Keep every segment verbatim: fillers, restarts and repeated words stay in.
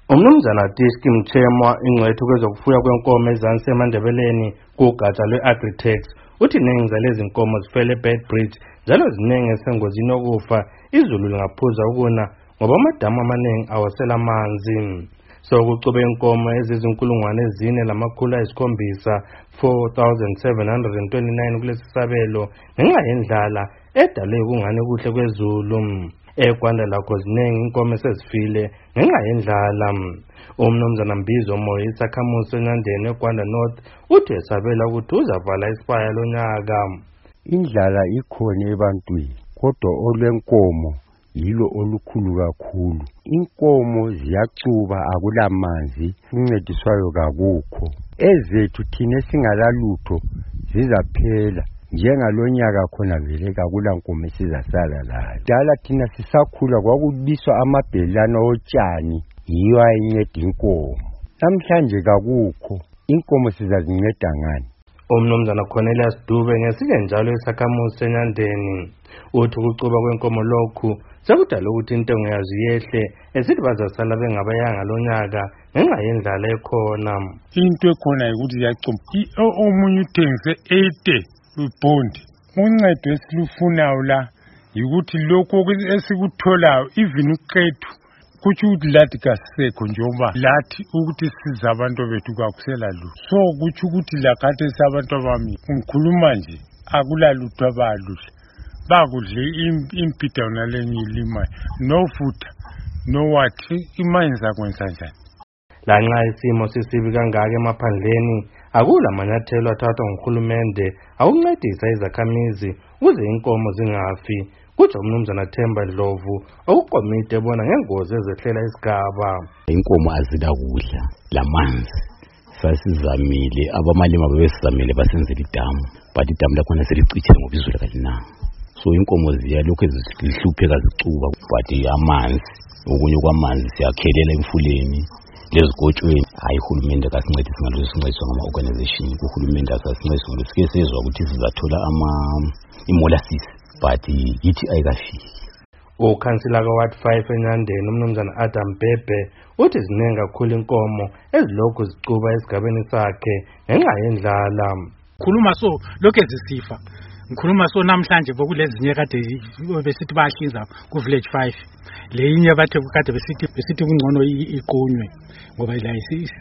Umnumzana Diski Mthemwa ingcwethu kwezokufuya kwenkomo eZansi eMandebeleni kugatsha lwe-Agri-Tex uthi iningi zalezi nkomo zifele bad breed njalo ziningi esengozini yokufa izulu lingaphuza ukuna ngoba amadamu amaningi awasela amanzi. So kucube inkomo ezizinkulungwane ezine lamakhulu ayisikhombisa four thousand seven hundred twenty-nine kulesi sabelo ngenxa yendlala edalwe kungani kuhle kwezulu. eGwanda lakho ziningi inkomo esezifile ngenxa yendlala. Umnumzana Mbizo Moyo isakhamuzi eNyandeni eGwanda North uthi esabela ukuthi uzavala isibaya lonyaka. Indlala ikhona ebantwini kodwa olwenkomo yilo olukhulu kakhulu. Inkomo ziyacuba akulamanzi uncediswayo kakukho. Ezethu thina singalalutho zizaphela. Njengalonyaka khona vele kakula nkomo esizasala layo. Dala thina sisakhula kwakubiswa amabhelana otshani yiyo ayinceda inkomo. Namhlanje kakukho. Inkomo sizazinceda ngani? Umnumzana Cornelius Dube ngesike njalo isakhamuzi eNyandeni uthi ukucuba kwenkomo lokhu sekudala ukuthi intengo yazo yehle esithi bazasala bengabayanga lonyaka ngenxa yendlala ekhona. Into ekhona ukuthi yacuba omunye uthengise eighty ubondi. Uncedo esilufunayo la yikuthi lokho esikutholayo even uqethu kuthi ukuthi lathi kasekho njengoba lathi ukuthi siza abantu bethu kwakusela lutho. So kuthi ukuthi lakade sabantu abami ngikhuluma nje akulalutho abaludla bakudle impida nalenye ilima no futha no wathi imayinza kwenza njani. Lanxa isimo sisibi kangaka emaphandleni akula manyathelo athathwa nguhulumende akuncedisa izakhamizi ukuze inkomo zingafi. Kuthi umnumzana Themba Dlovu okukomite ebona ngengozi ezehlela isigaba. Inkomo azida kudla lamanzi sasizamile abamalima babesizamile basenzela idamu but idamu lakhona selicithe ngoba izulu kalinanga. So inkomo ziyalokhu zihlupheka zicuba but amanzi okunye kwamanzi siyakhelela emfuleni lezigotshweni hayi uhulumende akasincedisi ngalo sincediswa ngama organization. Uhulumende asasincedisa ngalo sike sezwa ukuthi sizathola ama imolasses but yithi ayikafiki. Ukhansila kaWard five eNyandeni umnumzana Adam Bhebhe uthi ziningi kakhulu inkomo ezilokhu zicuba esigabeni sakhe ngenxa yendlala. Khuluma so lokho ezisifa ngikhuluma so namhlanje bokulezinye kade besithi bayahlinza ku village five leyinye bathe kade besithi besithi kungcono iqunywe ngoba la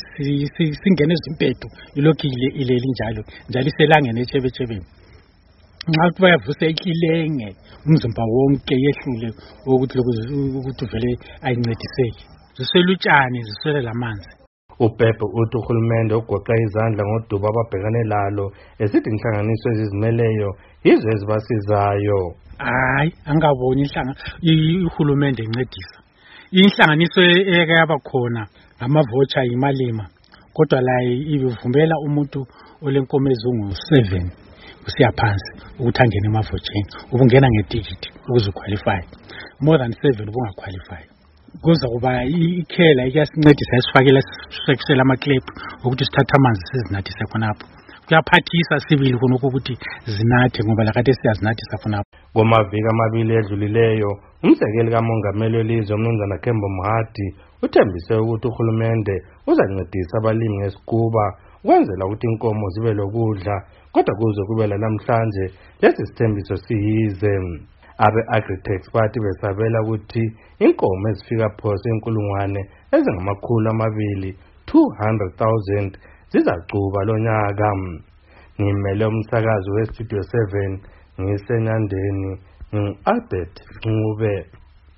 singene ezimpedo ilokhu ileli njalo njalo iselangene echebechebeni. Ngathi bayavusa ikilenge umzimba wonke yehlule ukuthi ukuthi vele ayincediseki ziselutshani zisele lamanzi. uBhebhe uthi uhulumende ugoqa izandla ngoduba ababhekane lalo esithi inhlanganiso ezizimeleyo yizo ezibasizayo. Hayi angaboni inhlanga ihulumende incedisa. Inhlanganiso eke yabakhona ngamavocha imalima kodwa la ivumbela umuntu olenkomo ezungu seven kusiya phansi ukuthi angene emavocheni ubungena ngeticket ukuze uqualify more than seven ubunga qualify. Kuza kuba ikhela iyasincedisa esifakela sekusela ama clip ukuthi sithatha amanzi sizinathise khonapho. Kuyaphathisa sibili khona ukuthi zinathe ngoba lakade siyazinathisa khonapho. Ngomaviki amabili edlulileyo umsekeli kamongameli welizwe umnumzana Kembo Mohadi uthembise ukuthi uhulumende uzancedisa abalimi ngesikuba ukwenzela ukuthi inkomo zibe lokudla kodwa kuze kube namhlanje lesi sithembiso siyize. Abe Agri-Tex bathi besabela ukuthi inkomo ezifika phose inkulungwane ezingamakhulu amabili two hundred thousand zizacuba lonyaka. Ngimele umsakazi weStudio seven ngiseNyandeni ngi-Albert Ncube.